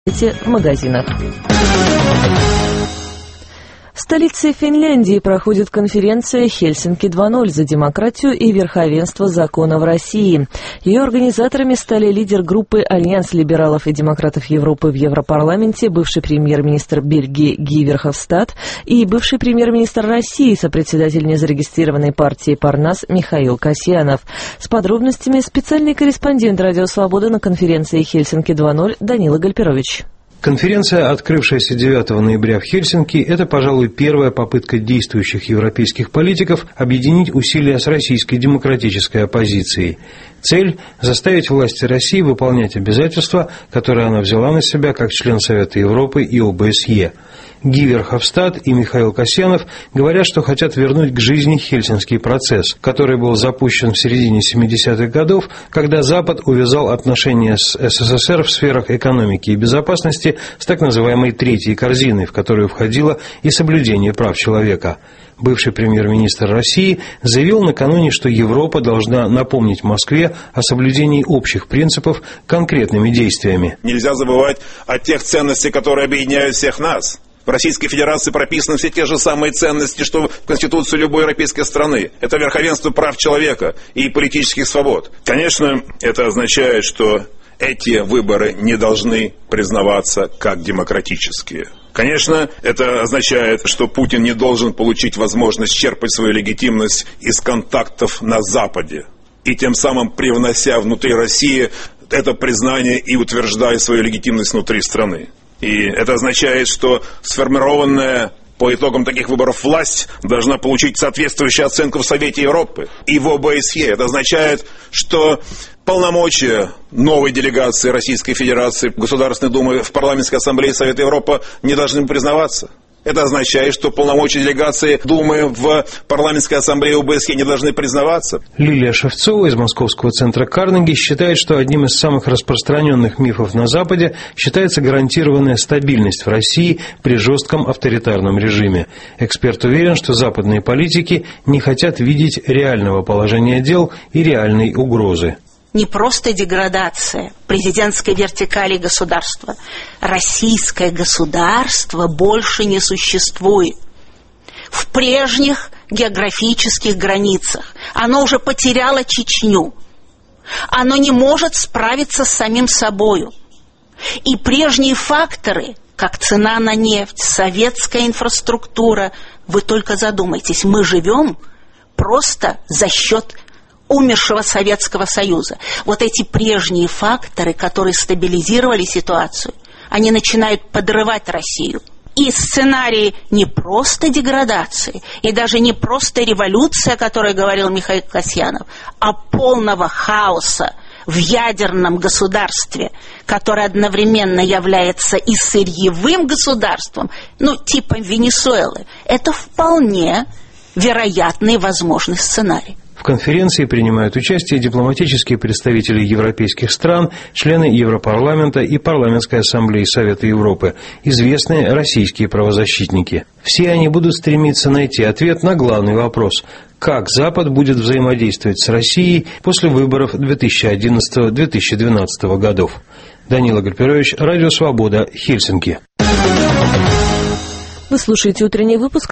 в магазинах. В столице Финляндии проходит конференция «Хельсинки 2.0. За демократию и верховенство закона в России». Ее организаторами стали лидер группы «Альянс либералов и демократов Европы» в Европарламенте, бывший премьер-министр Бельгии Ги Верховстад и бывший премьер-министр России, сопредседатель незарегистрированной партии «Парнас» Михаил Касьянов. С подробностями специальный корреспондент «Радио Свобода» на конференции «Хельсинки 2.0» Данила Гальперович. Конференция, открывшаяся 9 ноября в Хельсинки, это, пожалуй, первая попытка действующих европейских политиков объединить усилия с российской демократической оппозицией. Цель – заставить власти России выполнять обязательства, которые она взяла на себя как член Совета Европы и ОБСЕ. Ги Верховстад и Михаил Касьянов говорят, что хотят вернуть к жизни Хельсинский процесс, который был запущен в середине 70-х годов, когда Запад увязал отношения с СССР в сферах экономики и безопасности с так называемой «третьей корзиной», в которую входило и соблюдение прав человека. Бывший премьер-министр России заявил накануне, что Европа должна напомнить Москве о соблюдении общих принципов конкретными действиями. Нельзя забывать о тех ценностях, которые объединяют всех нас. В Российской Федерации прописаны все те же самые ценности, что в Конституции любой европейской страны. Это верховенство прав человека и политических свобод. Конечно, это означает, что эти выборы не должны признаваться как демократические. Конечно, это означает, что Путин не должен получить возможность черпать свою легитимность из контактов на Западе. И тем самым привнося внутри России это признание и утверждая свою легитимность внутри страны. И это означает, что сформированная по итогам таких выборов власть должна получить соответствующую оценку в Совете Европы и в ОБСЕ. Это означает, что полномочия новой делегации Российской Федерации, Государственной Думы в Парламентской Ассамблее Совета Европы не должны признаваться. Это означает, что полномочия делегации Думы в Парламентской Ассамблее ОБСЕ не должны признаваться. Лилия Шевцова из Московского центра Карнеги считает, что одним из самых распространенных мифов на Западе считается гарантированная стабильность в России при жестком авторитарном режиме. Эксперт уверен, что западные политики не хотят видеть реального положения дел и реальной угрозы. Не просто деградация президентской вертикали государства. Российское государство больше не существует в прежних географических границах. Оно уже потеряло Чечню. Оно не может справиться с самим собою. И прежние факторы, как цена на нефть, советская инфраструктура, вы только задумайтесь, мы живем просто за счет умершего Советского Союза. Вот эти прежние факторы, которые стабилизировали ситуацию, они начинают подрывать Россию. И сценарий не просто деградации, и даже не просто революции, о которой говорил Михаил Касьянов, а полного хаоса в ядерном государстве, которое одновременно является и сырьевым государством, типа Венесуэлы. Это вполне вероятный и возможный сценарий. В конференции принимают участие дипломатические представители европейских стран, члены Европарламента и Парламентской Ассамблеи Совета Европы, известные российские правозащитники. Все они будут стремиться найти ответ на главный вопрос – как Запад будет взаимодействовать с Россией после выборов 2011-2012 годов. Данила Гальперович, Радио Свобода, Хельсинки. Вы слушаете утренний выпуск